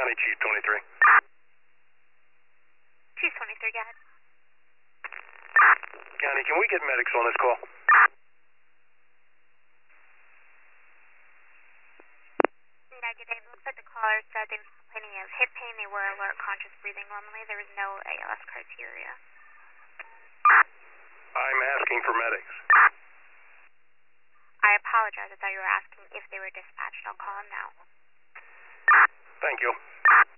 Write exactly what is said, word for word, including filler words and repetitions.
County Chief twenty-three. Chief twenty-three, go ahead. County, can we get medics on this call? Negative. It looks like the caller said they were complaining of hip pain. They were alert, conscious breathing normally. There was no A L S criteria. I'm asking for medics. I apologize. I thought you were asking if they were dispatched. I'll call them now. Thank you.